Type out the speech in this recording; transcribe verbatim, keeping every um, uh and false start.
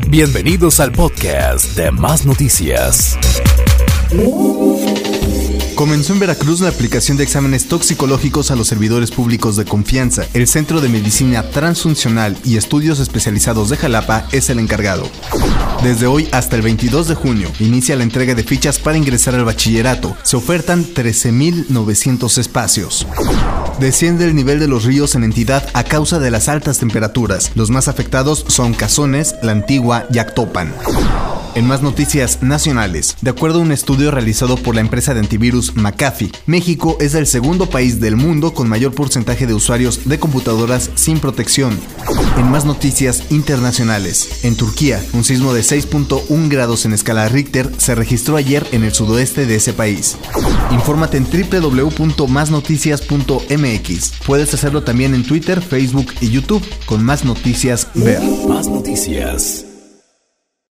Bienvenidos al podcast de Más Noticias. Comenzó en Veracruz la aplicación de exámenes toxicológicos a los servidores públicos de confianza. El Centro de Medicina Transfuncional y Estudios Especializados de Jalapa es el encargado. Desde hoy hasta el veintidós de junio inicia la entrega de fichas para ingresar al bachillerato. Se ofertan trece mil novecientos espacios. Desciende el nivel de los ríos en entidad a causa de las altas temperaturas. Los más afectados son Cazones, La Antigua y Actopan. En más noticias nacionales, de acuerdo a un estudio realizado por la empresa de antivirus McAfee, México es el segundo país del mundo con mayor porcentaje de usuarios de computadoras sin protección. En más noticias internacionales, en Turquía, un sismo de seis punto uno grados en escala Richter se registró ayer en el sudoeste de ese país. Infórmate en doble u doble u doble u punto más noticias punto m x. Puedes hacerlo también en Twitter, Facebook y YouTube con Más Noticias Ver. Más Noticias.